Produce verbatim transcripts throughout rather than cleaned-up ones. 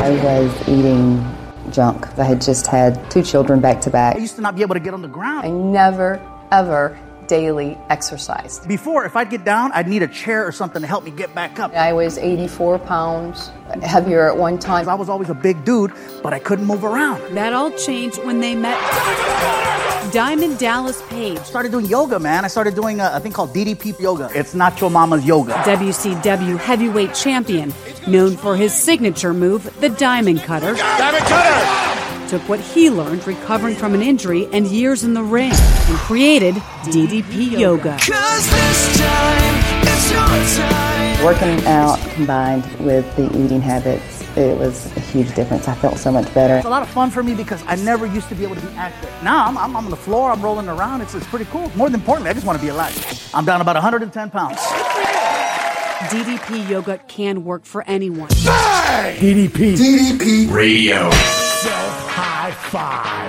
I was eating junk. I had just had two children back to back. I used to not be able to get on the ground. I never, ever daily exercised. Before, if I'd get down, I'd need a chair or something to help me get back up. I was eighty-four pounds heavier at one time. I was always a big dude, but I couldn't move around. That all changed when they met Diamond Dallas Page. Started doing yoga, man. I started doing a, a thing called D D P yoga. It's Nacho Mama's yoga. W C W heavyweight champion, known for his signature move, the Diamond Cutter. Diamond Cutter! Took what he learned recovering from an injury and years in the ring and created D D P yoga. 'Cause this time, it's your time. Working out combined with the eating habits, it was a huge difference. I felt so much better. It's a lot of fun for me because I never used to be able to be active. Now I'm, I'm, I'm on the floor, I'm rolling around. It's, it's pretty cool. More than importantly, I just want to be alive. I'm down about one hundred ten pounds. D D P yoga can work for anyone. Bang! D D P. D D P Radio. Self high five.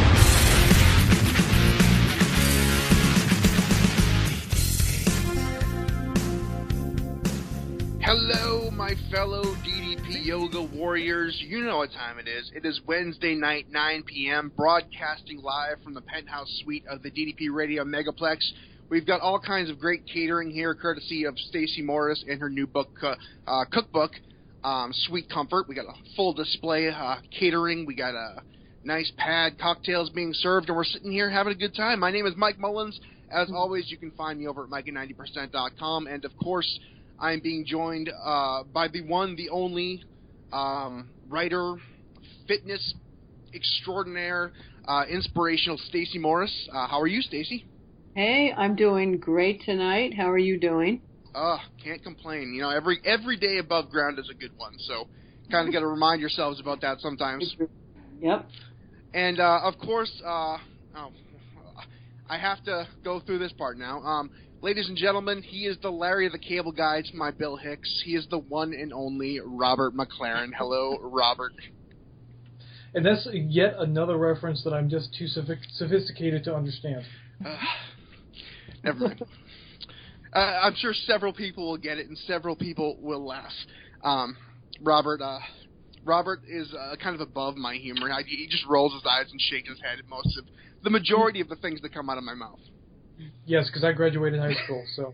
Hello, my fellow D D P Yoga warriors. You know what time it is. It is Wednesday night, nine p.m., broadcasting live from the penthouse suite of the D D P Radio Megaplex. We've got all kinds of great catering here, courtesy of Stacey Morris and her new book, uh, uh, cookbook, um, Sweet Comfort. We got a full display uh, catering. We got a nice pad, cocktails being served, and we're sitting here having a good time. My name is Mike Mullins. As always, you can find me over at Mike ninety percent dot com, and of course, I'm being joined uh, by the one, the only um, writer, fitness extraordinaire, uh, inspirational Stacey Morris. Uh, how are you, Stacey? Hey, I'm doing great tonight. How are you doing? Uh, can't complain. You know, every every day above ground is a good one, so kind of got to remind yourselves about that sometimes. Yep. And, uh, of course, uh, oh, I have to go through this part now. Um, ladies and gentlemen, he is the Larry of the Cable Guy to my Bill Hicks. He is the one and only Robert McLaren. Hello, Robert. And that's yet another reference that I'm just too sophic- sophisticated to understand. Uh, never mind. Uh, I'm sure several people will get it, and several people will laugh. Um, Robert, uh, Robert is uh, kind of above my humor. I, he just rolls his eyes and shakes his head at most of the majority of the things that come out of my mouth. Yes, because I graduated high school, so.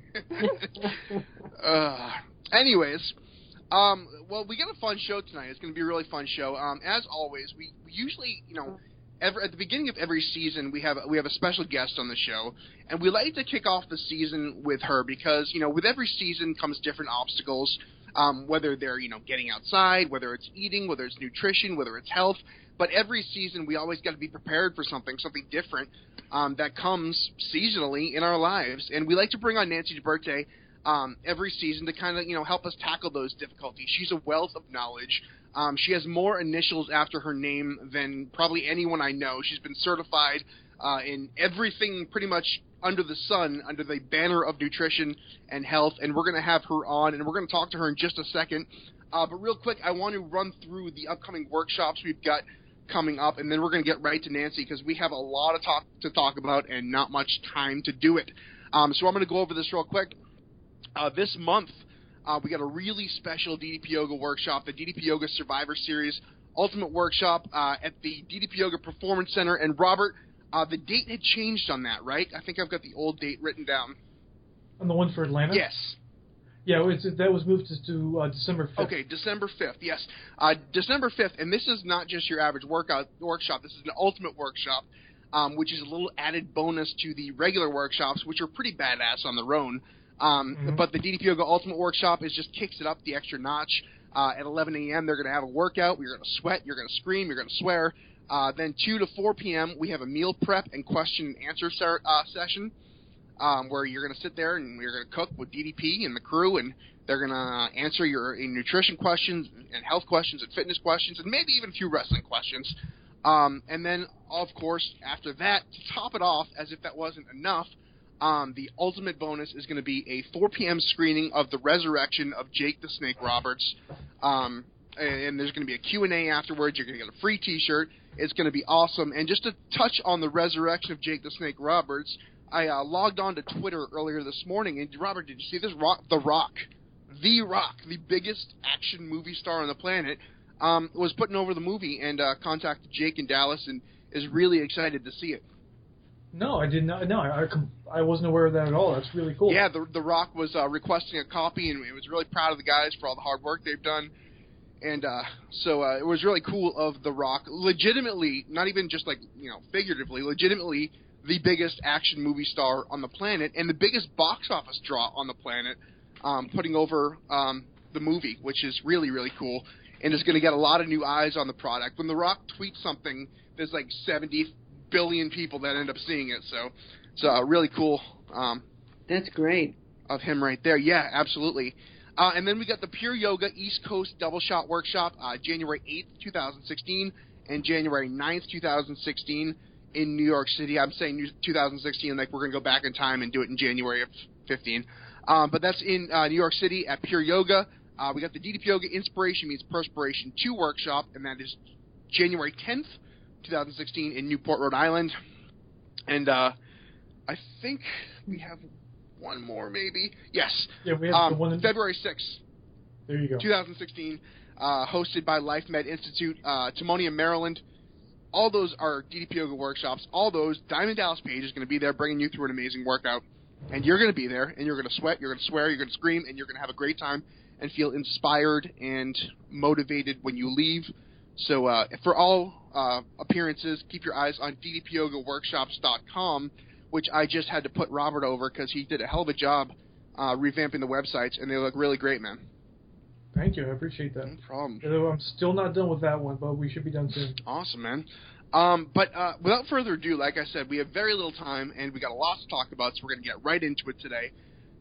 uh, anyways, um, well, we got a fun show tonight. It's going to be a really fun show. Um, as always, we, we usually, you know, every, at the beginning of every season, we have we have a special guest on the show, and we like to kick off the season with her because, you know, with every season comes different obstacles. Um, whether they're, you know, getting outside, whether it's eating, whether it's nutrition, whether it's health. But every season we always got to be prepared for something, something different um, that comes seasonally in our lives. And we like to bring on Nancy DeBerte um, every season to kind of, you know, help us tackle those difficulties. She's a wealth of knowledge. Um, she has more initials after her name than probably anyone I know. She's been certified uh, in everything pretty much under the sun, under the banner of nutrition and health, and we're going to have her on, and we're going to talk to her in just a second. Uh, but real quick, I want to run through the upcoming workshops we've got coming up, and then we're going to get right to Nancy because we have a lot of talk to talk about and not much time to do it. Um, so I'm going to go over this real quick. Uh, this month, uh, we got a really special D D P Yoga workshop, the D D P Yoga Survivor Series Ultimate Workshop uh, at the D D P Yoga Performance Center. And Robert, Uh, the date had changed on that, right? I think I've got the old date written down. On the one for Atlanta? Yes. Yeah, it's, that was moved to, to uh, December fifth. Okay, December fifth, yes. Uh, December fifth, and this is not just your average workout workshop. This is an ultimate workshop, um, which is a little added bonus to the regular workshops, which are pretty badass on their own. Um, mm-hmm. But the D D P Yoga Ultimate Workshop is just kicks it up the extra notch. Uh, at eleven a.m., they're going to have a workout. You're going to sweat. You're going to scream. You're going to swear. Uh, then two to four p.m., we have a meal prep and question and answer ser- uh, session um, where you're going to sit there and you're going to cook with D D P and the crew, and they're going to answer your uh, nutrition questions and health questions and fitness questions and maybe even a few wrestling questions. Um, and then, of course, after that, to top it off, as if that wasn't enough, um, the ultimate bonus is going to be a four p.m. screening of The Resurrection of Jake the Snake Roberts. Um, and there's going to be a Q and A afterwards. You're going to get a free T-shirt. It's going to be awesome. And just to touch on the resurrection of Jake the Snake Roberts, I uh, logged on to Twitter earlier this morning, and Robert, did you see this? Rock, The Rock, The Rock, the biggest action movie star on the planet, um, was putting over the movie and uh, contacted Jake in Dallas and is really excited to see it. No, I did not. No, I, I, I wasn't aware of that at all. That's really cool. Yeah, The, the Rock was uh, requesting a copy, and he was really proud of the guys for all the hard work they've done. And uh, so uh, it was really cool of The Rock, legitimately, not even just like, you know, figuratively, legitimately the biggest action movie star on the planet and the biggest box office draw on the planet, um, putting over um, the movie, which is really, really cool, and is going to get a lot of new eyes on the product. When The Rock tweets something, there's like seventy billion people that end up seeing it, so it's uh, really cool. Um, That's great. Of him right there. Yeah, absolutely. Uh, and then we got the Pure Yoga East Coast Double Shot Workshop, uh, January eighth, twenty sixteen, and January ninth, twenty sixteen in New York City. I'm saying two thousand sixteen, like we're going to go back in time and do it in January of fifteen. Um, but that's in uh, New York City at Pure Yoga. Uh, we got the D D P Yoga Inspiration Meets Perspiration two Workshop, and that is January tenth, twenty sixteen in Newport, Rhode Island. And uh, I think we have one more, maybe. Yes. Yeah, we have um, the one in February sixth. There you go. twenty sixteen, uh, hosted by Life Med Institute, uh, Timonium, Maryland. All those are D D P Yoga workshops. All those, Diamond Dallas Page is going to be there bringing you through an amazing workout. And you're going to be there, and you're going to sweat, you're going to swear, you're going to scream, and you're going to have a great time and feel inspired and motivated when you leave. So uh, for all uh, appearances, keep your eyes on D D P yoga workshops dot com, which I just had to put Robert over because he did a hell of a job uh, revamping the websites, and they look really great, man. Thank you. I appreciate that. No problem. I'm still not done with that one, but we should be done soon. Awesome, man. Um, but uh, without further ado, like I said, we have very little time, and we got a lot to talk about, so we're going to get right into it today.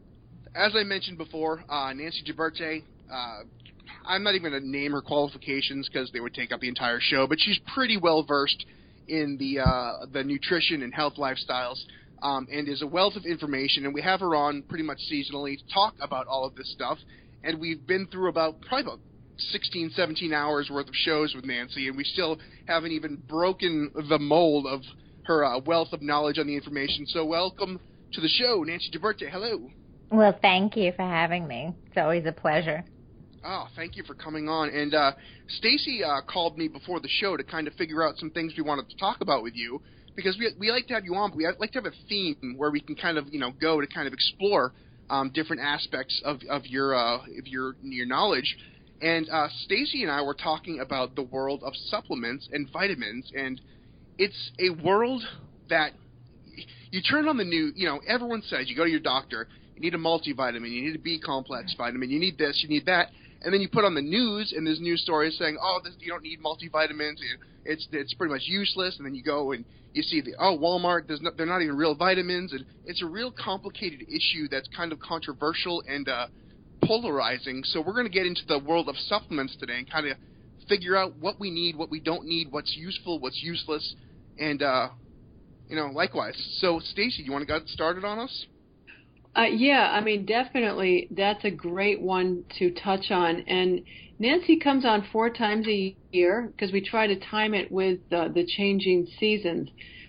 As I mentioned before, uh, Nancy Giberte, uh, I'm not even going to name her qualifications because they would take up the entire show, but she's pretty well versed in the uh, the nutrition and health lifestyles, um, and is a wealth of information. And we have her on pretty much seasonally to talk about all of this stuff. And we've been through about probably about sixteen, seventeen hours worth of shows with Nancy, and we still haven't even broken the mold of her uh, wealth of knowledge on the information. So welcome to the show, Nancy Giberte. Hello. Well, thank you for having me. It's always a pleasure. Oh, thank you for coming on. And uh, Stacy uh, called me before the show to kind of figure out some things we wanted to talk about with you, because we we like to have you on, but we like to have a theme where we can kind of, you know, go to kind of explore um, different aspects of, of your uh, of your your knowledge. And uh, Stacy and I were talking about the world of supplements and vitamins, and it's a world that you turn on the news, you know, everyone says, you go to your doctor, you need a multivitamin, you need a B complex vitamin, you need this, you need that, and then you put on the news, and there's news stories saying, oh, this, you don't need multivitamins, it's it's pretty much useless, and then you go and you see the, oh, Walmart, there's no, they're not even real vitamins, and it's a real complicated issue that's kind of controversial and uh, polarizing. So we're going to get into the world of supplements today and kind of figure out what we need, what we don't need, what's useful, what's useless, and, uh, you know, likewise. So, Stacy, you want to get started on us? Uh, yeah, I mean, definitely, that's a great one to touch on. And Nancy comes on four times a year because we try to time it with uh, the changing seasons.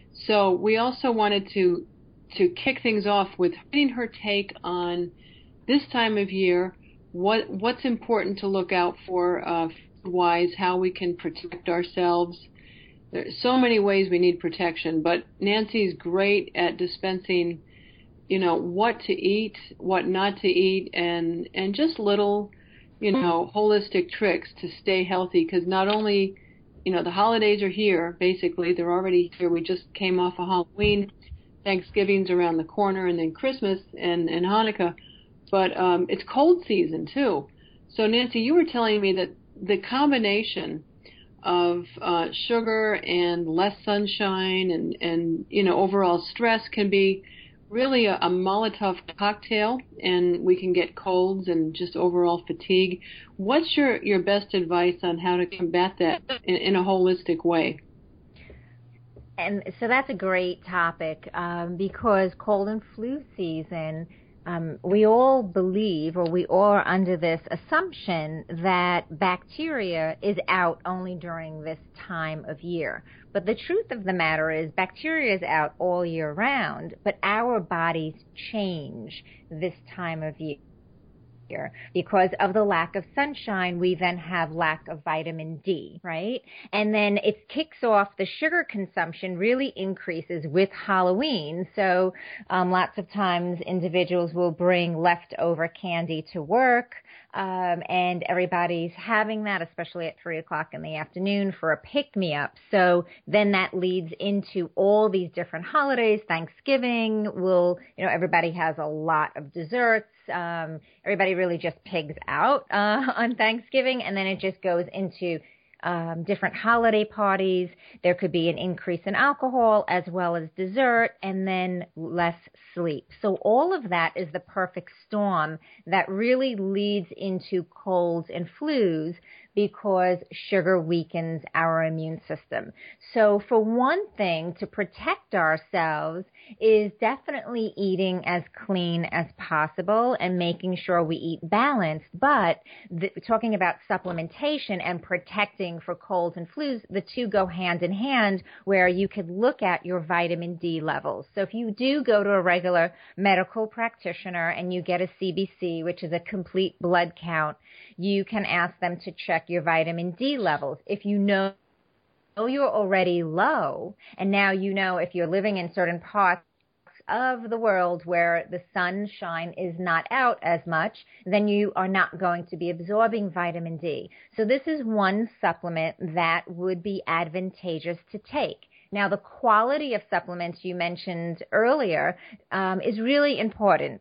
So we also wanted to to kick things off with getting her take on this time of year, what what's important to look out for uh, food-wise, how we can protect ourselves. There's so many ways we need protection, but Nancy's great at dispensing, you know, what to eat, what not to eat, and and just little, you know, holistic tricks to stay healthy. Because not only, you know, the holidays are here, basically, they're already here. We just came off of Halloween, Thanksgiving's around the corner, and then Christmas and, and Hanukkah. But um, it's cold season, too. So, Nancy, you were telling me that the combination of uh, sugar and less sunshine and, and, you know, overall stress can be really a, a Molotov cocktail, and we can get colds and just overall fatigue. What's your, your best advice on how to combat that in, in a holistic way? And so that's a great topic um, because cold and flu season, um, we all believe, or we all are under this assumption that bacteria is out only during this time of year. But the truth of the matter is bacteria is out all year round, but our bodies change this time of year. Because of the lack of sunshine, we then have lack of vitamin D, right? And then it kicks off, the sugar consumption really increases with Halloween. So um, lots of times individuals will bring leftover candy to work, um, and everybody's having that, especially at three o'clock in the afternoon for a pick-me-up. So then that leads into all these different holidays. Thanksgiving will, you know, everybody has a lot of desserts. Um, everybody really just pigs out uh, on Thanksgiving, and then it just goes into um, different holiday parties. There could be an increase in alcohol as well as dessert, and then less sleep. So all of that is the perfect storm that really leads into colds and flus, because sugar weakens our immune system. So for one thing, to protect ourselves is definitely eating as clean as possible and making sure we eat balanced. But the, talking about supplementation and protecting for colds and flus, the two go hand in hand, where you could look at your vitamin D levels. So if you do go to a regular medical practitioner and you get a C B C, which is a complete blood count, you can ask them to check your vitamin D levels. If you know you're already low, and now you know if you're living in certain parts of the world where the sunshine is not out as much, then you are not going to be absorbing vitamin D. So this is one supplement that would be advantageous to take. Now, the quality of supplements you mentioned earlier um, is really important.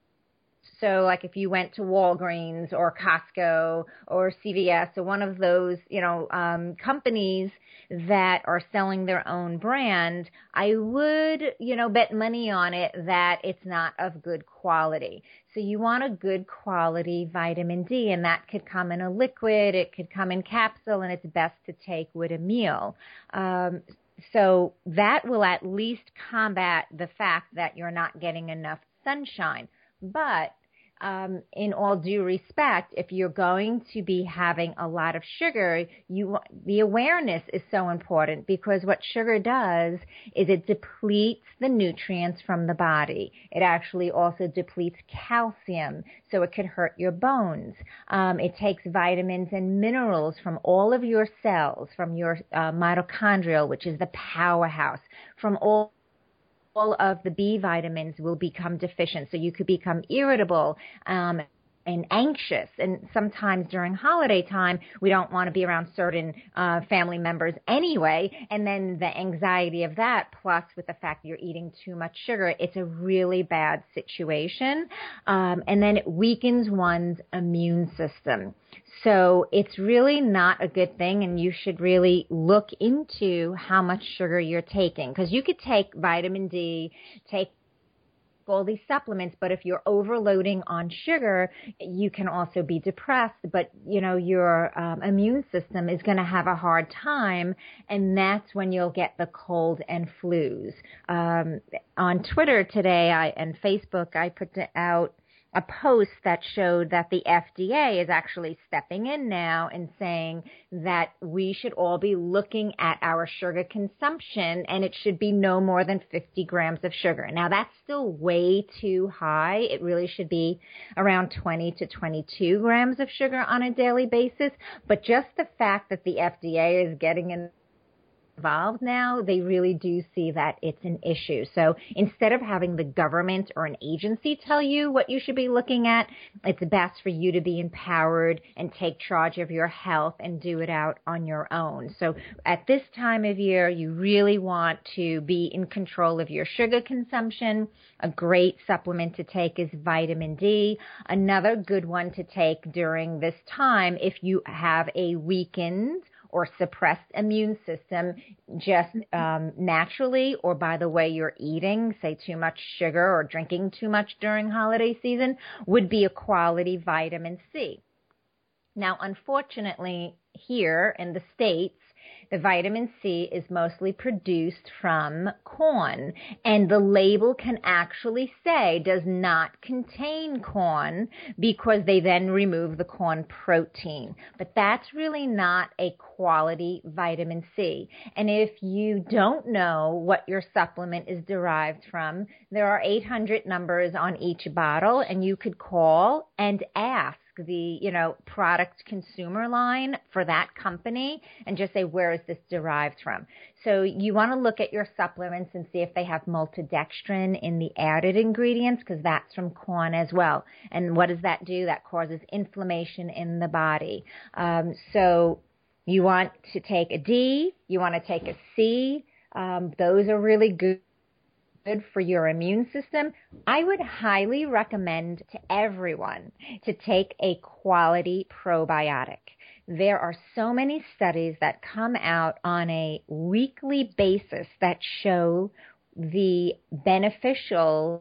So like if you went to Walgreens or Costco or C V S or one of those, you know, um, companies that are selling their own brand, I would, you know, bet money on it that it's not of good quality. So you want a good quality vitamin D, and that could come in a liquid, it could come in capsule, and it's best to take with a meal. Um, so that will at least combat the fact that you're not getting enough sunshine. But Um, in all due respect, if you're going to be having a lot of sugar, you the awareness is so important, because what sugar does is it depletes the nutrients from the body. It actually also depletes calcium, so it could hurt your bones. Um, it takes vitamins and minerals from all of your cells, from your uh, mitochondrial, which is the powerhouse, from all all of the B vitamins will become deficient. So you could become irritable um, and anxious. And sometimes during holiday time, we don't want to be around certain uh, family members anyway. And then the anxiety of that, plus with the fact that you're eating too much sugar, it's a really bad situation. Um, and then it weakens one's immune system. So it's really not a good thing, and you should really look into how much sugar you're taking, because you could take vitamin D, take all these supplements, but if you're overloading on sugar, you can also be depressed, but you know your um, immune system is going to have a hard time, and that's when you'll get the cold and flus. Um, on Twitter today I, and Facebook, I put out a post that showed that the F D A is actually stepping in now and saying that we should all be looking at our sugar consumption, and it should be no more than fifty grams of sugar. Now, that's still way too high. It really should be around twenty to twenty-two grams of sugar on a daily basis. But just the fact that the F D A is getting in involved now, they really do see that it's an issue. So instead of having the government or an agency tell you what you should be looking at, it's best for you to be empowered and take charge of your health and do it out on your own. So at this time of year, you really want to be in control of your sugar consumption. A great supplement to take is vitamin D. Another good one to take during this time, if you have a weakened or suppressed immune system, just um, naturally or by the way you're eating, say too much sugar or drinking too much during holiday season, would be a quality vitamin C. Now, unfortunately, here in the States, The vitamin C is mostly produced from corn, and the label can actually say does not contain corn because they then remove the corn protein. But that's really not a quality vitamin C. And if you don't know what your supplement is derived from, there are eight hundred numbers on each bottle, and you could call and ask the, you know, product consumer line for that company and just say, where is this derived from? So you want to look at your supplements and see if they have maltodextrin in the added ingredients, because that's from corn as well. And what does that do? That causes inflammation in the body. Um, so you want to take a D, you want to take a C. Um, those are really good. Good for your immune system. I would highly recommend to everyone to take a quality probiotic. There are so many studies that come out on a weekly basis that show the beneficial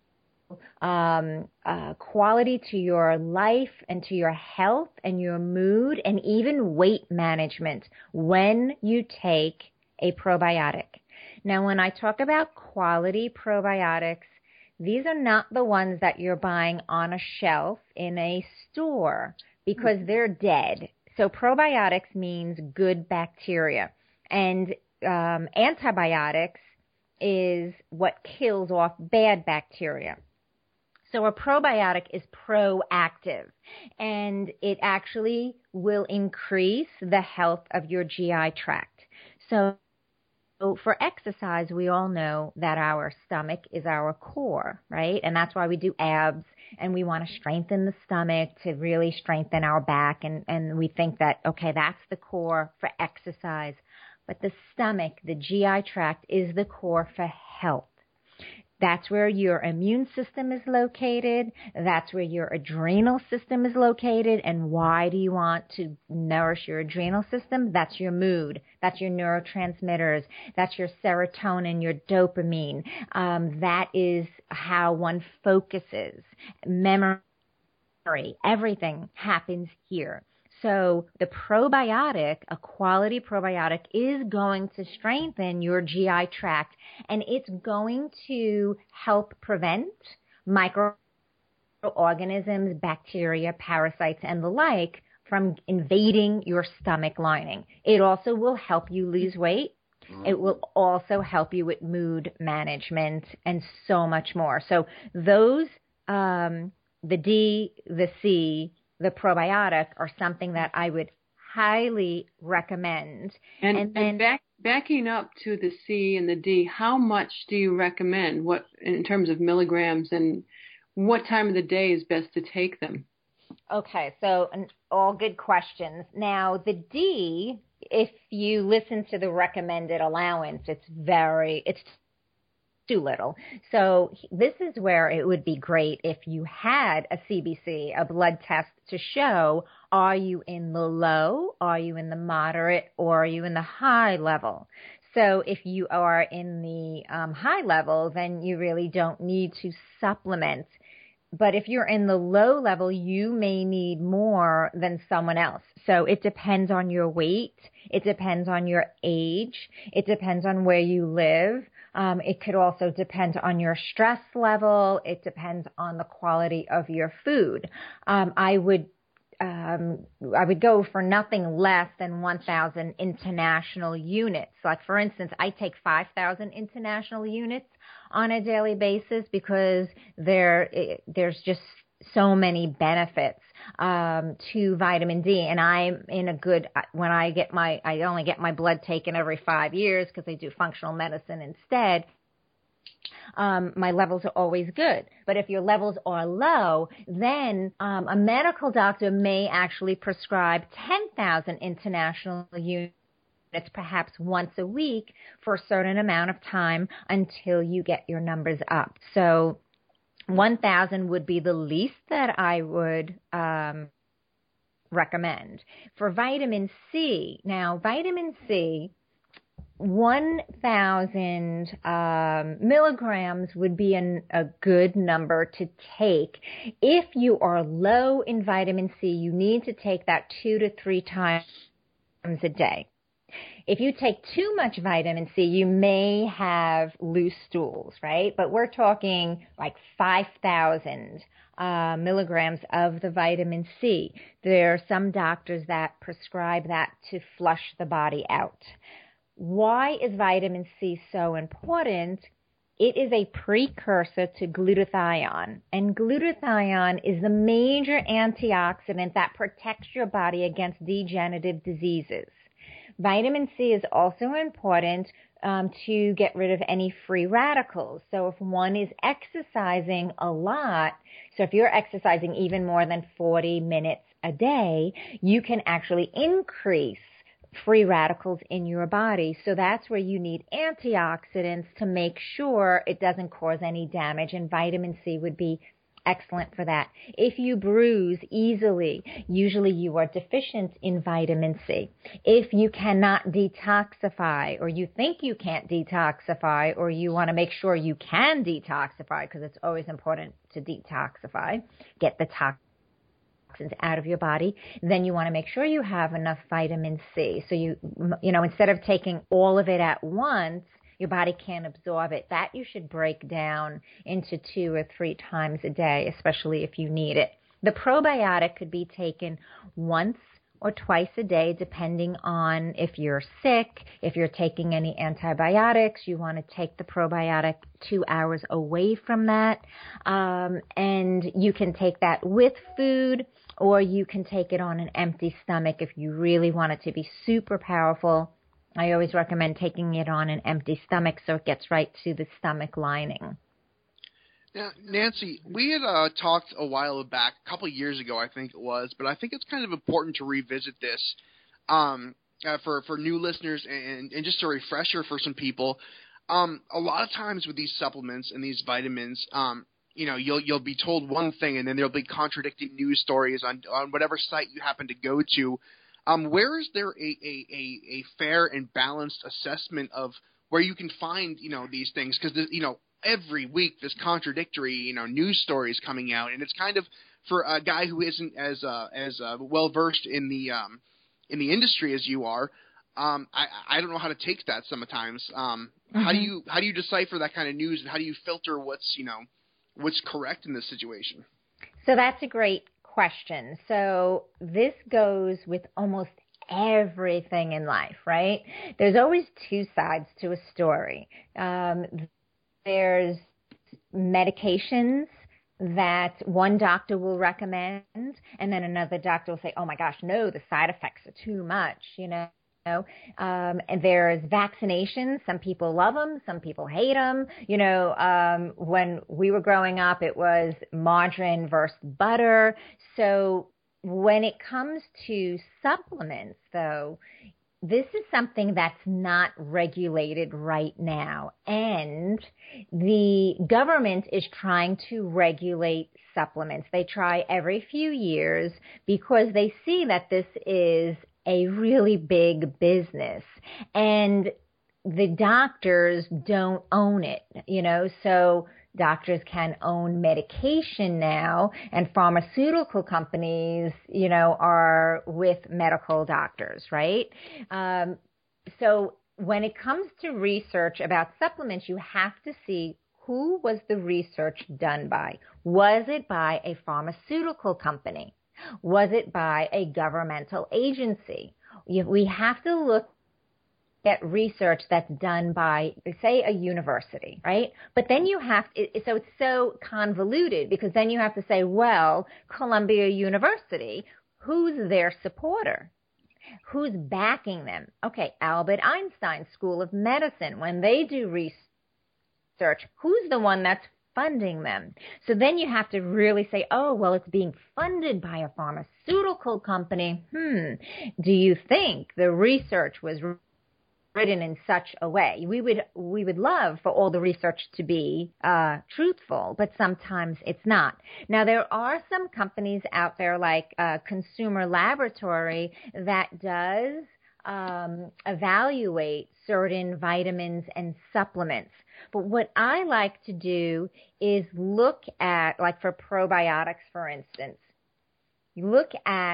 um, uh, quality to your life and to your health and your mood and even weight management when you take a probiotic. Now, when I talk about quality probiotics, these are not the ones that you're buying on a shelf in a store because they're dead. So probiotics means good bacteria. And um, antibiotics is what kills off bad bacteria. So a probiotic is proactive, and it actually will increase the health of your G I tract. So So for exercise, we all know that our stomach is our core, right? And that's why we do abs, and we want to strengthen the stomach to really strengthen our back. And, and we think that, okay, that's the core for exercise. But the stomach, the G I tract, is the core for health. That's where your immune system is located. That's where your adrenal system is located. And why do you want to nourish your adrenal system? That's your mood. That's your neurotransmitters. That's your serotonin, your dopamine. Um, that is how one focuses. Memory, everything happens here. So the probiotic, a quality probiotic, is going to strengthen your G I tract, and it's going to help prevent microorganisms, bacteria, parasites, and the like from invading your stomach lining. It also will help you lose weight. It will also help you with mood management and so much more. So those, um, the D, the C, the probiotic are something that I would highly recommend. And, and then and back, backing up to the C and the D, how much do you recommend? What in terms of milligrams, and what time of the day is best to take them? Okay, so an, all good questions. Now, the D, if you listen to the recommended allowance, it's very, it's too little. So this is where it would be great if you had a C B C, a blood test to show, are you in the low, are you in the moderate, or are you in the high level? So if you are in the um, high level, then you really don't need to supplement. But if you're in the low level, you may need more than someone else. So it depends on your weight. It depends on your age. It depends on where you live. Um, it could also depend on your stress level. It depends on the quality of your food. Um, I would um, I would go for nothing less than one thousand international units. Like, for instance, I take five thousand international units on a daily basis because there there's just so many benefits um, to vitamin D. And I'm in a good, when I get my, I only get my blood taken every five years because I do functional medicine instead. Um, my levels are always good. But if your levels are low, then um, a medical doctor may actually prescribe ten thousand international units perhaps once a week for a certain amount of time until you get your numbers up. So one thousand would be the least that I would um, recommend. For vitamin C, now vitamin C, one thousand um, milligrams would be an, a good number to take. If you are low in vitamin C, you need to take that two to three times a day. if you take too much vitamin C, you may have loose stools, right? But we're talking like five thousand uh, milligrams of the vitamin C. There are some doctors that prescribe that to flush the body out. Why is vitamin C so important? It is a precursor to glutathione, and glutathione is the major antioxidant that protects your body against degenerative diseases. Vitamin C is also important um, to get rid of any free radicals. So if one is exercising a lot, so if you're exercising even more than forty minutes a day, you can actually increase free radicals in your body. So that's where you need antioxidants to make sure it doesn't cause any damage, and vitamin C would be excellent for that. If you bruise easily, usually you are deficient in vitamin C. If you cannot detoxify, or you think you can't detoxify, or you want to make sure you can detoxify, because it's always important to detoxify, get the toxins out of your body, then you want to make sure you have enough vitamin C. So you, you know, instead of taking all of it at once, your body can't absorb it. That you should break down into two or three times a day, especially if you need it. The probiotic could be taken once or twice a day, depending on if you're sick, if you're taking any antibiotics. You want to take the probiotic two hours away from that. Um, and you can take that with food, or you can take it on an empty stomach if you really want it to be super powerful. I always recommend taking it on an empty stomach so it gets right to the stomach lining. Now, Nancy, we had uh, talked a while back, a couple of years ago, I think it was, but I think it's kind of important to revisit this um, uh, for, for new listeners and, and just a refresher for some people. Um, a lot of times with these supplements and these vitamins, um, you know, you'll you'll be told one thing, and then there'll be contradicting news stories on on whatever site you happen to go to. Um, where is there a, a, a, a fair and balanced assessment of where you can find, you know, these things? Because, you know, every week there's contradictory, you know, news stories coming out, and it's kind of for a guy who isn't as uh, as uh, well versed in the um, in the industry as you are. Um, I, I don't know how to take that sometimes. Um, mm-hmm. How do you how do you decipher that kind of news, and how do you filter what's you know what's correct in this situation? So that's a great question. So this goes with almost everything in life, right? There's always two sides to a story. Um, there's medications that one doctor will recommend, and then another doctor will say, oh my gosh, no, the side effects are too much, you know. Um, and there's vaccinations. Some people love them. Some people hate them. You know, um, when we were growing up, it was margarine versus butter. So when it comes to supplements, though, this is something that's not regulated right now. And the government is trying to regulate supplements. They try every few years because they see that this is a really big business, and the doctors don't own it, you know, so doctors can own medication now, and pharmaceutical companies, you know, are with medical doctors, right? Um, so when it comes to research about supplements, you have to see who was the research done by. Was it by a pharmaceutical company? Was it by a governmental agency? We have to look at research that's done by, say, a university, right? But then you have to, so it's so convoluted because then you have to say, well, Columbia University, who's their supporter? Who's backing them? Okay, Albert Einstein School of Medicine, when they do research, who's the one that's funding them? So then you have to really say, oh, well, it's being funded by a pharmaceutical company. Hmm. Do you think the research was written in such a way? We would we would love for all the research to be uh, truthful, but sometimes it's not. Now, there are some companies out there like uh, Consumer Laboratory that does um, evaluate certain vitamins and supplements. But what I like to do is look at, like for probiotics, for instance, you look at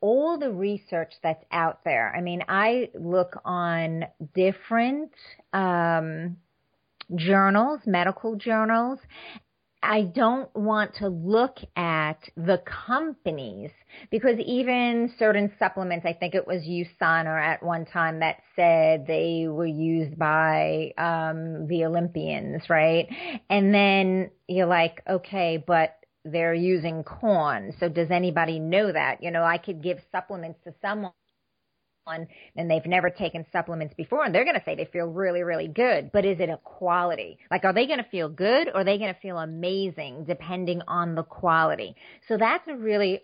all the research that's out there. I mean, I look on different um, journals, medical journals. I don't want to look at the companies because even certain supplements, I think it was USANA at one time that said they were used by um, the Olympians, right? And then you're like, okay, but they're using corn. So does anybody know that? You know, I could give supplements to someone and they've never taken supplements before, and they're going to say they feel really, really good. But is it a quality? Like, are they going to feel good or are they going to feel amazing depending on the quality? So that's a really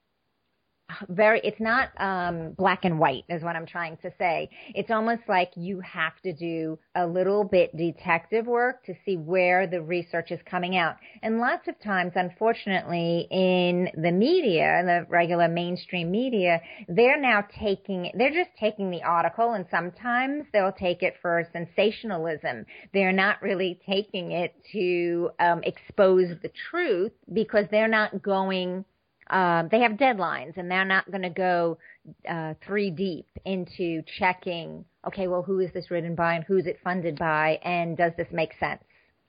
very, it's not um, black and white is what I'm trying to say. It's almost like you have to do a little bit detective work to see where the research is coming out. And lots of times, unfortunately, in the media, the regular mainstream media, they're now taking, they're just taking the article, and sometimes they'll take it for sensationalism. They're not really taking it to um, expose the truth because they're not going Um, they have deadlines, and they're not going to go uh, three deep into checking, okay, well, who is this written by and who's it funded by, and does this make sense?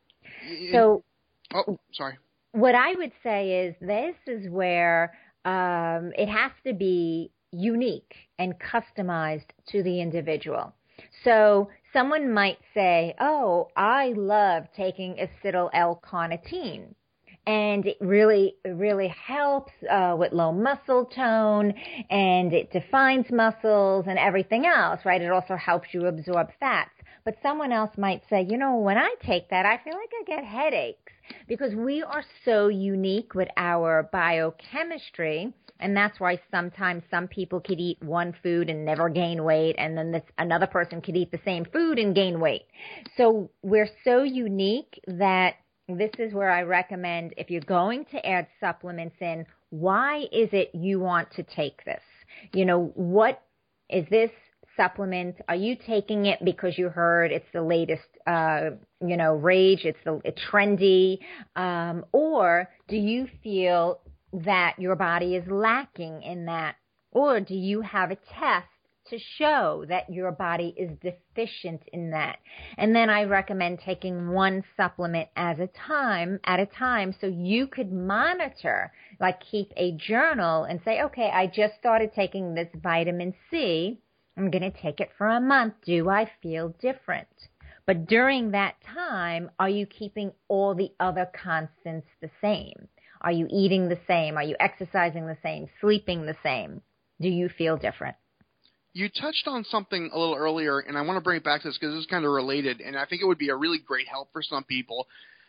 So, oh, sorry. What I would say is this is where um, it has to be unique and customized to the individual. So someone might say, oh, I love taking acetyl L-carnitine. And it really, it really helps uh, with low muscle tone, and it defines muscles and everything else, right? It also helps you absorb fats. But someone else might say, you know, when I take that, I feel like I get headaches because we are so unique with our biochemistry. And that's why sometimes some people could eat one food and never gain weight, and then this, another person could eat the same food and gain weight. So we're so unique that this is where I recommend, if you're going to add supplements in, why is it you want to take this? You know, what is this supplement? Are you taking it because you heard it's the latest, uh, you know, rage, it's the it's trendy, um, or do you feel that your body is lacking in that? Or do you have a test to show that your body is deficient in that? And then I recommend taking one supplement at a time, at a time, so you could monitor, like keep a journal and say, okay, I just started taking this vitamin C. I'm going to take it for a month. Do I feel different? But during that time, are you keeping all the other constants the same? Are you eating the same? Are you exercising the same? Sleeping the same? Do you feel different? You touched on something a little earlier, and I want to bring it back to this because this is kind of related, and I think it would be a really great help for some people.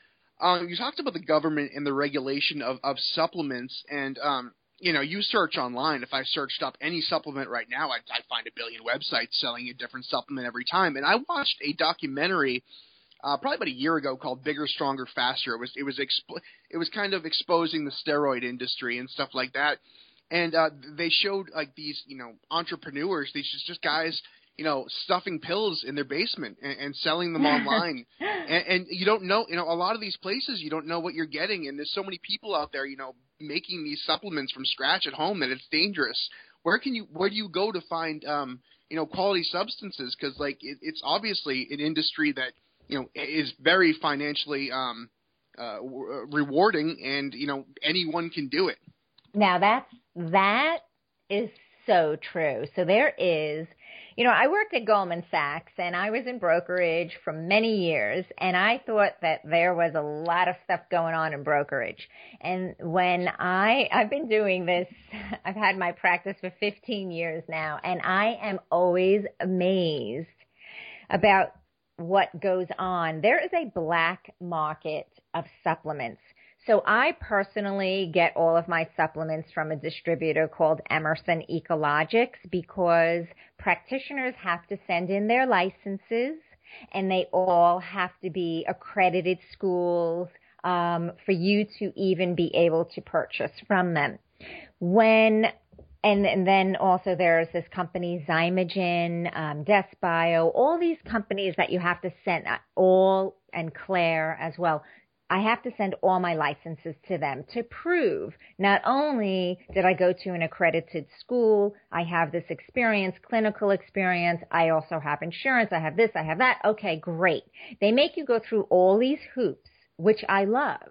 Um, you talked about the government and the regulation of, of supplements, and um, you know, you search online. If I searched up any supplement right now, I'd, I'd find a billion websites selling a different supplement every time. And I watched a documentary uh, probably about a year ago called Bigger, Stronger, Faster. It was it was expo- it was kind of exposing the steroid industry and stuff like that. And uh, they showed like these, you know, entrepreneurs, these just, just guys, you know, stuffing pills in their basement and, and selling them online. and, and you don't know, you know, a lot of these places, you don't know what you're getting. And there's so many people out there, you know, making these supplements from scratch at home that it's dangerous. Where can you, where do you go to find, um, you know, quality substances? Because like it, it's obviously an industry that, you know, is very financially um, uh, rewarding, and you know, anyone can do it. Now that's, that is so true. So there is, you know, I worked at Goldman Sachs and I was in brokerage for many years, and I thought that there was a lot of stuff going on in brokerage. And when I, I've been doing this, I've had my practice for fifteen years now, and I am always amazed about what goes on. There is a black market of supplements. So I personally get all of my supplements from a distributor called Emerson Ecologics, because practitioners have to send in their licenses, and they all have to be accredited schools um, for you to even be able to purchase from them. When And, and then also there's this company, Zymogen, um, DeskBio, all these companies that you have to send, all, and Claire as well. I have to send all my licenses to them to prove not only did I go to an accredited school, I have this experience, clinical experience, I also have insurance, I have this, I have that. Okay, great. They make you go through all these hoops, which I love.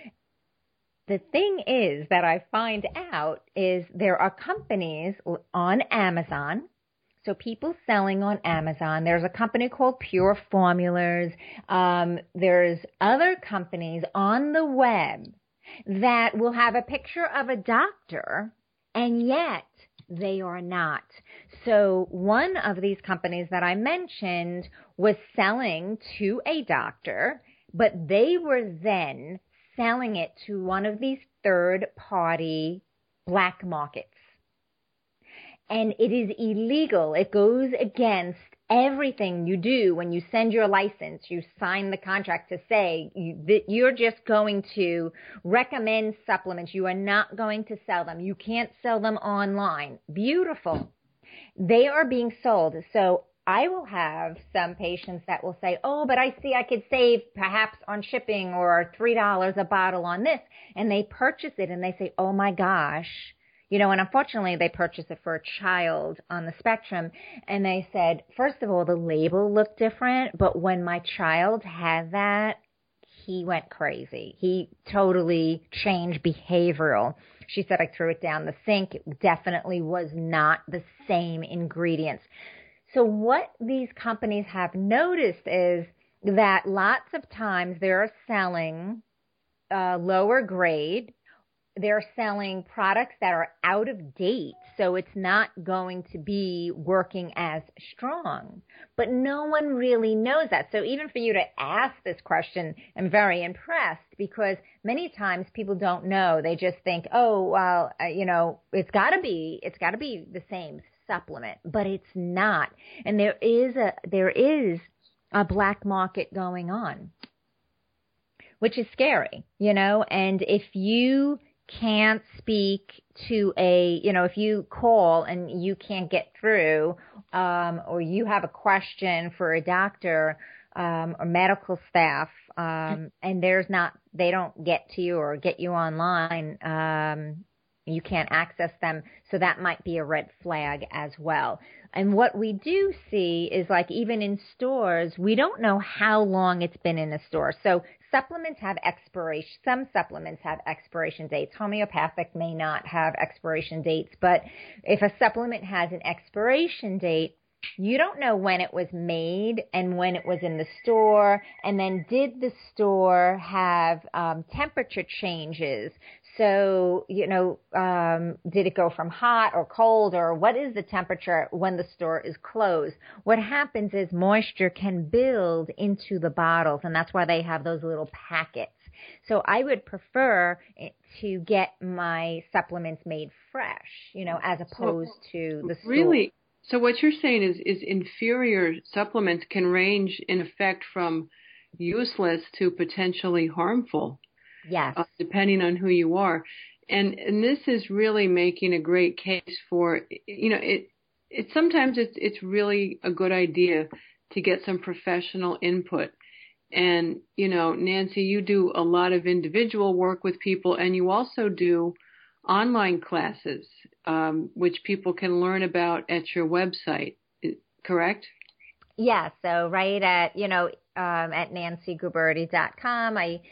The thing is that I find out is there are companies on Amazon. So people selling on Amazon, there's a company called Pure Formulas. Um, there's other companies on the web that will have a picture of a doctor, and yet they are not. So one of these companies that I mentioned was selling to a doctor, but they were then selling it to one of these third-party black markets. And it is illegal. It goes against everything you do when you send your license. You sign the contract to say you, that you're just going to recommend supplements. You are not going to sell them. You can't sell them online. Beautiful. They are being sold. So I will have some patients that will say, oh, but I see I could save perhaps on shipping or three dollars a bottle on this. And they purchase it and they say, oh my gosh. You know, and unfortunately they purchased it for a child on the spectrum. And they said, first of all, the label looked different. But when my child had that, he went crazy. He totally changed behavioral. She said, I threw it down the sink. It definitely was not the same ingredients. So what these companies have noticed is that lots of times they're selling uh, lower grade. They're selling products that are out of date, so it's not going to be working as strong. But no one really knows that. So even for you to ask this question, I'm very impressed because many times people don't know. They just think, oh, well, uh, you know, it's got to be, it's got to be the same supplement, but it's not. And there is a, there is a black market going on, which is scary, you know, and if you can't speak to a, you know, if you call and you can't get through, um, or you have a question for a doctor, um, or medical staff, um, and there's not, they don't get to you or get you online, um, you can't access them. So that might be a red flag as well. And what we do see is like even in stores, we don't know how long it's been in a store. So supplements have expiration. Some supplements have expiration dates. Homeopathic may not have expiration dates, but if a supplement has an expiration date, you don't know when it was made and when it was in the store. And then did the store have um, temperature changes? So, you know, um, did it go from hot or cold, or what is the temperature when the store is closed? What happens is moisture can build into the bottles, and that's why they have those little packets. So I would prefer to get my supplements made fresh, you know, as opposed so, to the store. Really? So what you're saying is, is inferior supplements can range in effect from useless to potentially harmful. Yes. Uh, depending on who you are. And and this is really making a great case for, you know, it it sometimes it's it's really a good idea to get some professional input. And, you know, Nancy, you do a lot of individual work with people, and you also do online classes, um, which people can learn about at your website, correct? Yeah, so right at, you know, um, at nancy guberti dot com, I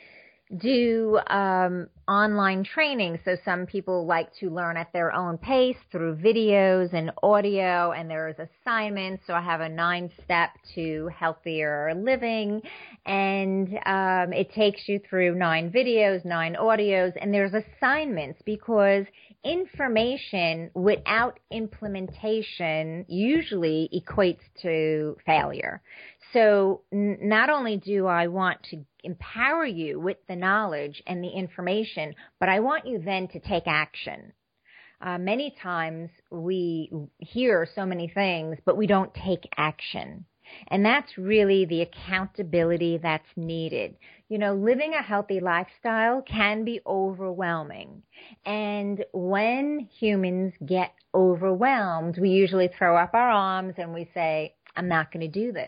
do um, online training. So some people like to learn at their own pace through videos and audio, and there's assignments. So I have a nine-step to healthier living, and um, it takes you through nine videos, nine audios, and there's assignments because information without implementation usually equates to failure. So n- not only do I want to empower you with the knowledge and the information, but I want you then to take action. Uh, many times we hear so many things, but we don't take action. And that's really the accountability that's needed. You know, living a healthy lifestyle can be overwhelming. And when humans get overwhelmed, we usually throw up our arms and we say, I'm not going to do this.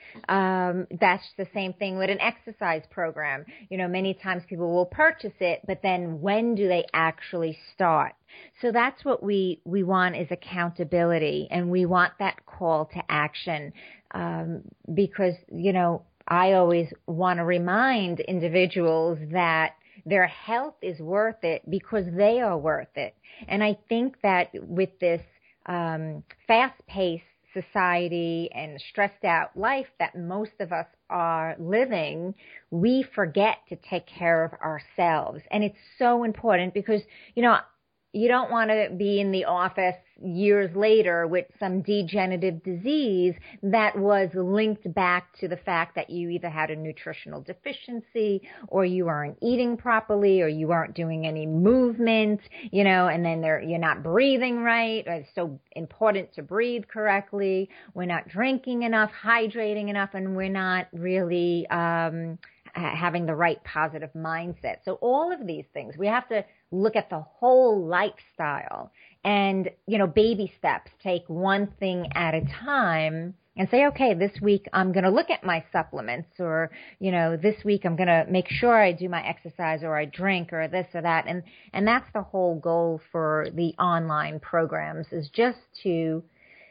Um, that's the same thing with an exercise program. You know, many times people will purchase it, but then when do they actually start? So that's what we, we want is accountability, and we want that call to action, um, because, you know, I always want to remind individuals that their health is worth it because they are worth it. And I think that with this um, fast-paced society and stressed out life that most of us are living, we forget to take care of ourselves. And it's so important because, you know, you don't want to be in the office years later with some degenerative disease that was linked back to the fact that you either had a nutritional deficiency or you weren't eating properly or you weren't doing any movement, you know, and then there, you're not breathing right. It's so important to breathe correctly. We're not drinking enough, hydrating enough, and we're not really um, having the right positive mindset. So all of these things, we have to look at the whole lifestyle and, you know, baby steps, take one thing at a time and say, okay, this week I'm going to look at my supplements, or, you know, this week I'm going to make sure I do my exercise or I drink or this or that. And, and that's the whole goal for the online programs, is just to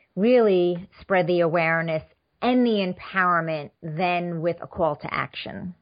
really spread the awareness and the empowerment, then with a call to action.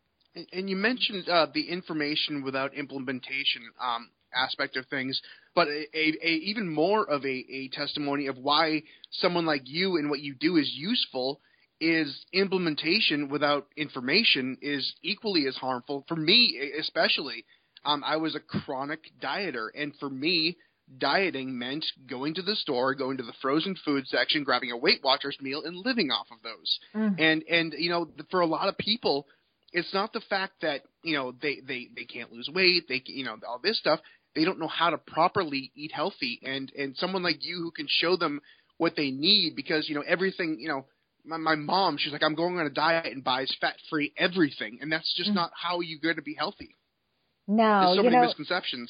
And you mentioned uh, the information without implementation um, aspect of things, but a, a, a even more of a, a testimony of why someone like you and what you do is useful is implementation without information is equally as harmful. For me, especially, um, I was a chronic dieter, and for me, dieting meant going to the store, going to the frozen food section, grabbing a Weight Watchers meal, and living off of those. Mm. And and you know, for a lot of people, it's not the fact that, you know, they, they, they can't lose weight, they, you know, all this stuff. They don't know how to properly eat healthy. And, and someone like you who can show them what they need, because, you know, everything, you know, my, my mom, she's like, I'm going on a diet and buys fat-free everything. And that's just mm. not how you're going to be healthy. No, There's so you many know, misconceptions.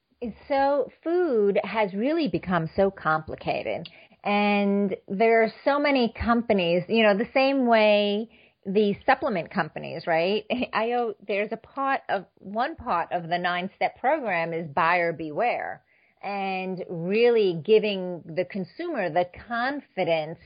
So food has really become so complicated. And there are so many companies, you know, the same way the supplement companies, right? I know there's a part of, one part of the nine-step program is buyer beware, and really giving the consumer the confidence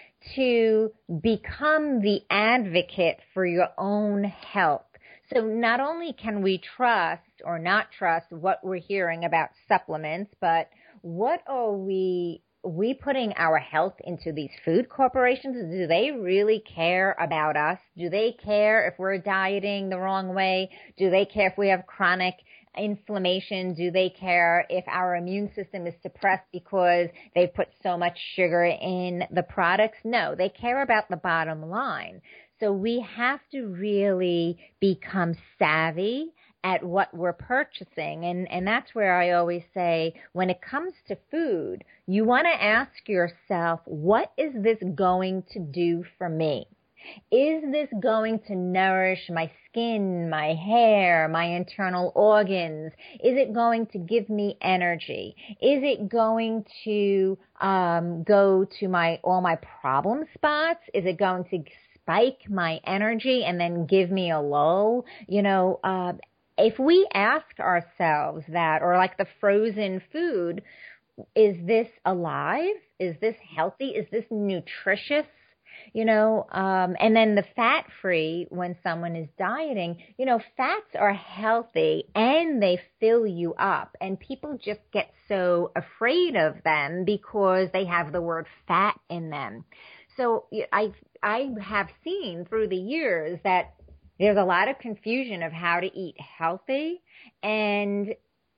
to become the advocate for your own health. So not only can we trust or not trust what we're hearing about supplements, but what are we we putting our health into these food corporations? Do they really care about us? Do they care if we're dieting the wrong way? Do they care if we have chronic inflammation? Do they care if our immune system is suppressed because they put so much sugar in the products? No, they care about the bottom line. So we have to really become savvy at what we're purchasing. And, and that's where I always say, when it comes to food, you want to ask yourself, what is this going to do for me? Is this going to nourish my skin, my hair, my internal organs? Is it going to give me energy? Is it going to um, go to my all my problem spots? Is it going to spike my energy and then give me a lull? You know, uh, if we ask ourselves that, or like the frozen food, is this alive? Is this healthy? Is this nutritious? You know, um, and then the fat-free, when someone is dieting, you know, fats are healthy and they fill you up. And people just get so afraid of them because they have the word fat in them. So I, I have seen through the years that there's a lot of confusion of how to eat healthy. And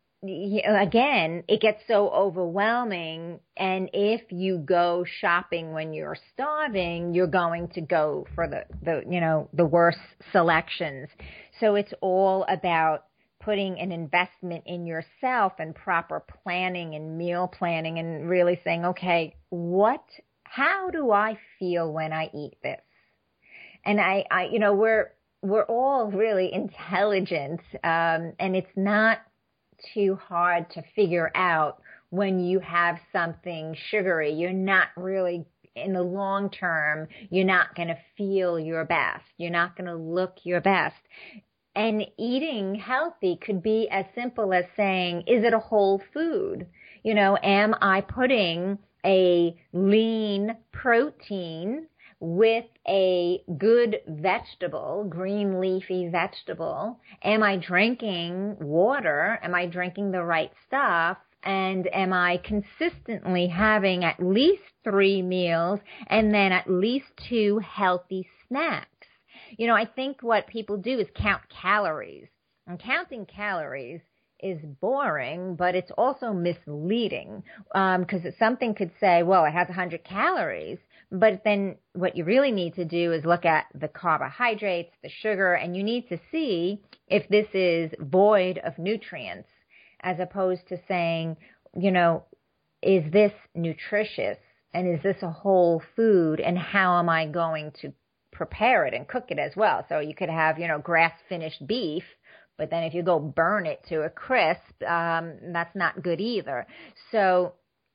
again, it gets so overwhelming. And if you go shopping when you're starving, you're going to go for the, the, you know, the worst selections. So it's all about putting an investment in yourself and proper planning and meal planning, and really saying, okay, what, how do I feel when I eat this? And I, I, you know, we're, we're all really intelligent, um, and it's not too hard to figure out when you have something sugary. You're not really in the long term, you're not going to feel your best. You're not going to look your best. And eating healthy could be as simple as saying, is it a whole food? You know, am I putting a lean protein with a good vegetable, green leafy vegetable? Am I drinking water? Am I drinking the right stuff? And am I consistently having at least three meals and then at least two healthy snacks? You know, I think what people do is count calories. And counting calories is boring, but it's also misleading, because um, something could say, well, it has one hundred calories, but then what you really need to do is look at the carbohydrates, the sugar, and you need to see if this is void of nutrients, as opposed to saying, you know, is this nutritious, and is this a whole food, and how am I going to prepare it and cook it as well? So you could have, you know, grass-finished beef, but then if you go burn it to a crisp, um, that's not good either. So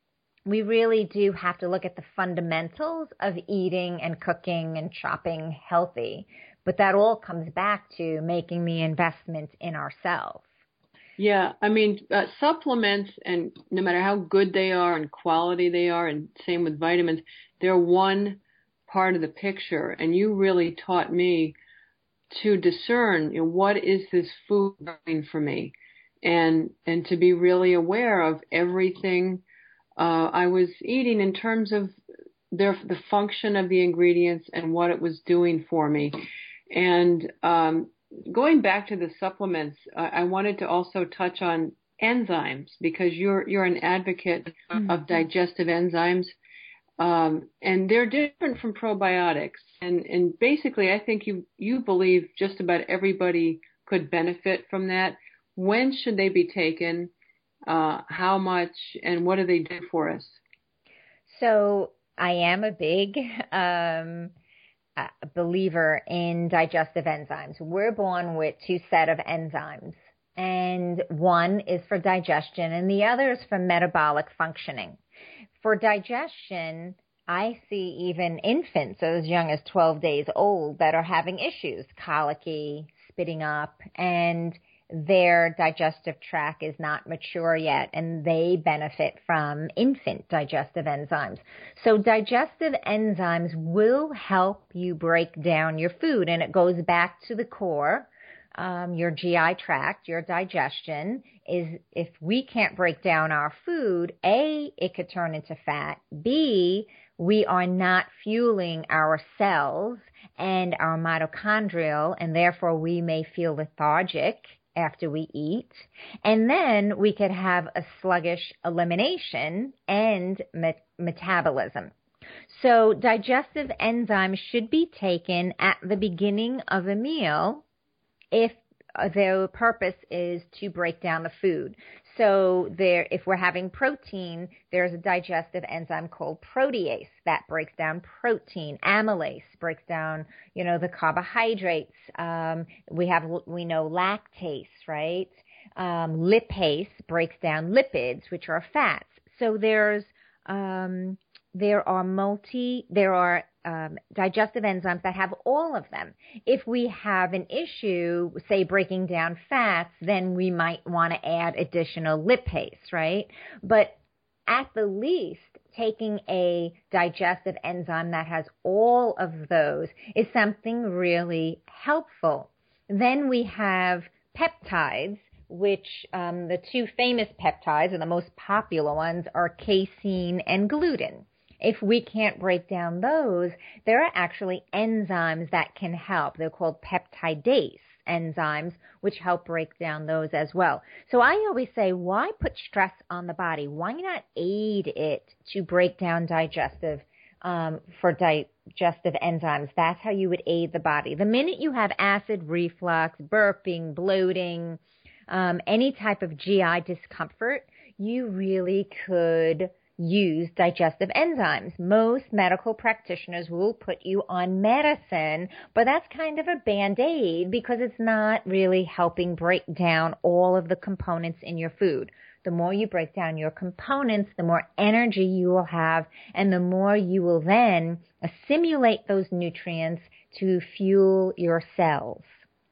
we really do have to look at the fundamentals of eating and cooking and shopping healthy. But that all comes back to making the investment in ourselves. Yeah, I mean, uh, supplements, and no matter how good they are and quality they are, and same with vitamins, they're one part of the picture. And you really taught me to discern, you know, what is this food doing for me, and and to be really aware of everything uh, I was eating in terms of their, the function of the ingredients and what it was doing for me. And um, going back to the supplements, uh, I wanted to also touch on enzymes, because you're you're an advocate mm-hmm. of digestive enzymes. Um, and they're different from probiotics. And, and basically, I think you, you believe just about everybody could benefit from that. When should they be taken? Uh, how much? And what do they do for us? So I am a big um, uh, believer in digestive enzymes. We're born with two set of enzymes. And one is for digestion, and the other is for metabolic functioning. For digestion, I see even infants as young as twelve days old that are having issues, colicky, spitting up, and their digestive tract is not mature yet, and they benefit from infant digestive enzymes. So digestive enzymes will help you break down your food, and it goes back to the core. Um, your G I tract, your digestion, is if we can't break down our food, A, it could turn into fat. B, we are not fueling our cells and our mitochondrial, and therefore we may feel lethargic after we eat. And then we could have a sluggish elimination and met- metabolism. So digestive enzymes should be taken at the beginning of a meal if their purpose is to break down the food. So there, if we're having protein, there's a digestive enzyme called protease that breaks down protein. Amylase breaks down, you know, the carbohydrates. Um, we have, we know lactase, right? Um, lipase breaks down lipids, which are fats. So there's, um, there are multi, there are Um, digestive enzymes that have all of them. If we have an issue, say breaking down fats, then we might want to add additional lipase, right? But at the least, taking a digestive enzyme that has all of those is something really helpful. Then we have peptides, which um, the two famous peptides, and the most popular ones, are casein and gluten. If we can't break down those, there are actually enzymes that can help. They're called peptidase enzymes, which help break down those as well. So I always say, why put stress on the body? Why not aid it to break down digestive, um, for digestive enzymes? That's how you would aid the body. The minute you have acid reflux, burping, bloating, um, any type of G I discomfort, you really could use digestive enzymes. Most medical practitioners will put you on medicine, but that's kind of a Band-Aid because it's not really helping break down all of the components in your food. The more you break down your components, the more energy you will have, and the more you will then assimilate those nutrients to fuel your cells.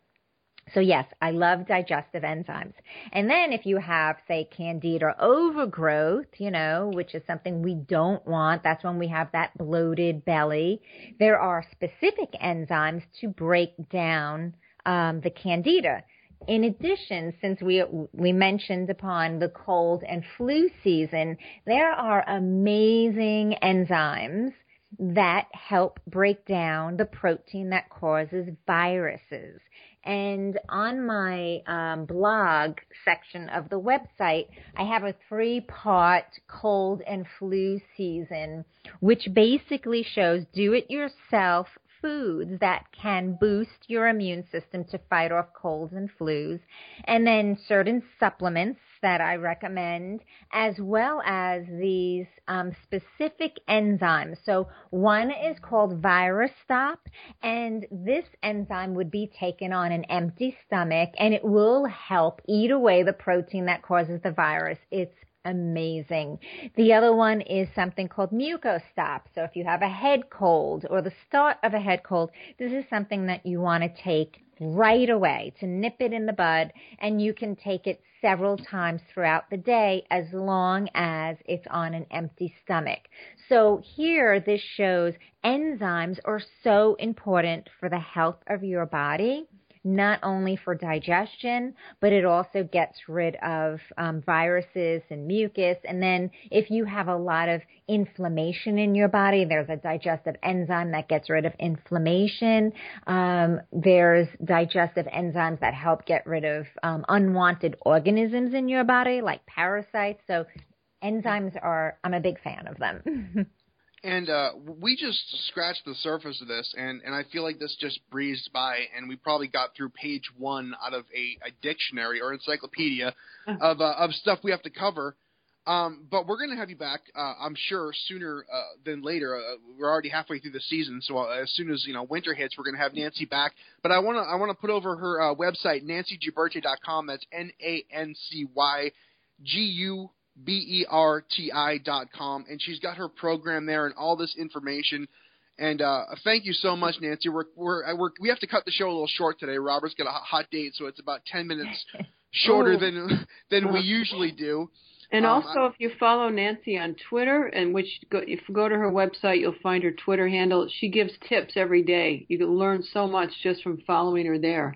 So yes, I love digestive enzymes. And then if you have, say, candida overgrowth, you know, which is something we don't want, that's when we have that bloated belly, there are specific enzymes to break down um, the candida. In addition, since we we mentioned upon the cold and flu season, there are amazing enzymes that help break down the protein that causes viruses. And on my um, blog section of the website, I have a three-part cold and flu season, which basically shows do-it-yourself foods that can boost your immune system to fight off colds and flus, and then certain supplements that I recommend, as well as these um, specific enzymes. So one is called Virus Stop, and this enzyme would be taken on an empty stomach, and it will help eat away the protein that causes the virus. It's amazing. The other one is something called Mucostop. So if you have a head cold or the start of a head cold, this is something that you want to take right away to nip it in the bud, and you can take it several times throughout the day as long as it's on an empty stomach. So here this shows enzymes are so important for the health of your body, not only for digestion, but it also gets rid of um, viruses and mucus. And then if you have a lot of inflammation in your body, there's a digestive enzyme that gets rid of inflammation. Um, there's digestive enzymes that help get rid of um, unwanted organisms in your body, like parasites. So enzymes are, I'm a big fan of them. And uh, we just scratched the surface of this, and, and I feel like this just breezed by, and we probably got through page one out of a, a dictionary or encyclopedia of uh, of stuff we have to cover. Um, but we're going to have you back, uh, I'm sure, sooner uh, than later. Uh, we're already halfway through the season, so uh, as soon as you know winter hits, we're going to have Nancy back. But I want to I want to put over her uh, website, nancy giberte dot com. That's N A N C Y G U B E R T I dot com, and she's got her program there and all this information. And uh, thank you so much, Nancy. We're, we're, we're, we have to cut the show a little short today. Robert's got a hot date, so it's about ten minutes shorter oh. than than we usually do. And um, also, I, if you follow Nancy on Twitter, and which go, if you go to her website, you'll find her Twitter handle. She gives tips every day. You can learn so much just from following her there.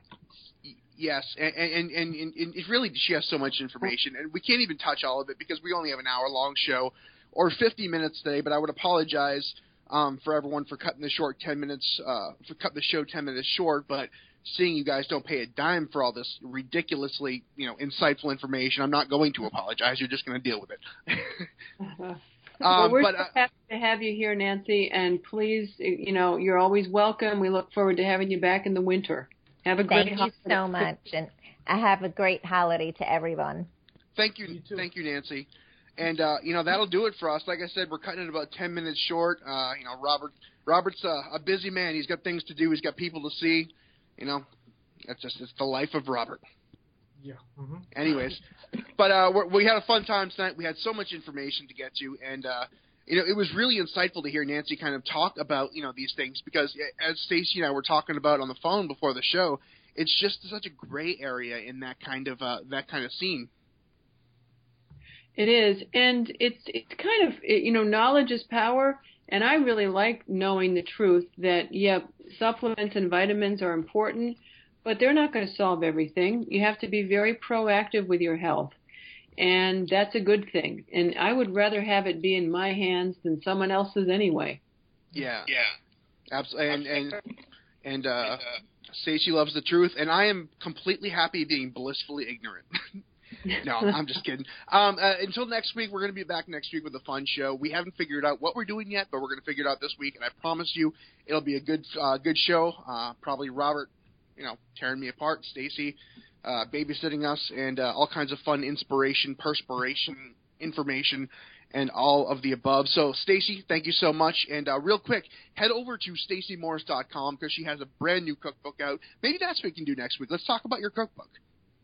Yes, and, and, and, and it really, she has so much information, and we can't even touch all of it because we only have an hour-long show or fifty minutes today, but I would apologize um, for everyone for cutting the short ten minutes, uh, for cutting the show ten minutes short, but seeing you guys don't pay a dime for all this ridiculously, you know, insightful information, I'm not going to apologize. You're just going to deal with it. uh-huh. Um, well, we're but, so uh, happy to have you here, Nancy, and please, you know, you're always welcome. We look forward to having you back in the winter. Have a great Thank holiday. you so much, and I have a great holiday to everyone. Thank you, you thank you, Nancy. And uh, you know that'll do it for us. Like I said, we're cutting it about ten minutes short. Uh, you know, Robert, Robert's a, a busy man. He's got things to do. He's got people to see. You know, that's just it's the life of Robert. Yeah. Mm-hmm. Anyways, but uh, we're, we had a fun time tonight. We had so much information to get to, and uh, you know, it was really insightful to hear Nancy kind of talk about, you know, these things because as Stacy and I were talking about on the phone before the show, it's just such a gray area in that kind of uh, that kind of scene. It is, and it's it's kind of, you know, knowledge is power, and I really like knowing the truth that, yeah, supplements and vitamins are important, but they're not going to solve everything. You have to be very proactive with your health. And that's a good thing. And I would rather have it be in my hands than someone else's anyway. Yeah. Yeah. Absolutely. And and and uh, Stacey loves the truth, and I am completely happy being blissfully ignorant. No, I'm just kidding. Um, uh, until next week, we're going to be back next week with a fun show. We haven't figured out what we're doing yet, but we're going to figure it out this week, and I promise you it'll be a good uh, good show. Uh, probably Robert, you know, tearing me apart, Stacey Uh, babysitting us, and uh, all kinds of fun inspiration, perspiration, information, and all of the above. So, Stacey, thank you so much. And uh, real quick, head over to Stacey Morris dot com because she has a brand new cookbook out. Maybe that's what we can do next week. Let's talk about your cookbook.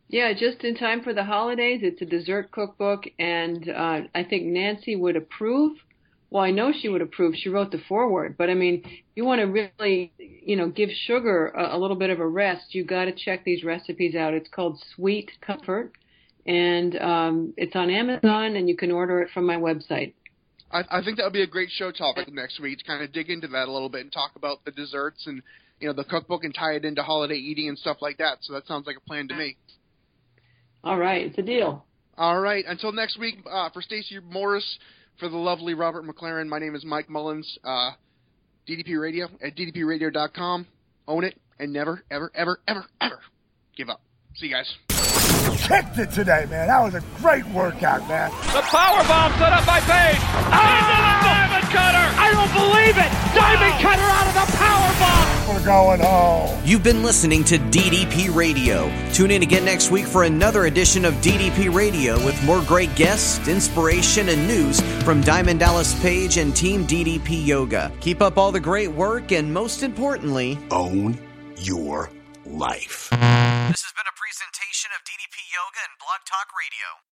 Yeah, just in time for the holidays. It's a dessert cookbook, and uh, I think Nancy would approve. Well, I know she would approve. She wrote the foreword. But, I mean, you want to really, you know, give sugar a, a little bit of a rest, you got to check these recipes out. It's called Sweet Comfort, and um, it's on Amazon, and you can order it from my website. I, I think that would be a great show topic next week to kind of dig into that a little bit and talk about the desserts and, you know, the cookbook and tie it into holiday eating and stuff like that. So that sounds like a plan to me. All right. It's a deal. All right. Until next week, uh, for Stacey Morris, for the lovely Robert McLaren, my name is Mike Mullins. Uh, D D P Radio at D D P radio dot com. Own it and never, ever, ever, ever, ever give up. See you guys. Kicked it today, man. That was a great workout, man. The power bomb set up by Page. Oh! Into the Diamond Cutter. I don't believe it. Diamond wow. Cutter out of the power bomb. We're going home. You've been listening to D D P Radio. Tune in again next week for another edition of D D P Radio with more great guests, inspiration, and news from Diamond Dallas Page and Team D D P Yoga. Keep up all the great work and, most importantly, own your life. This has been a presentation of D D P Yoga and Blog Talk Radio.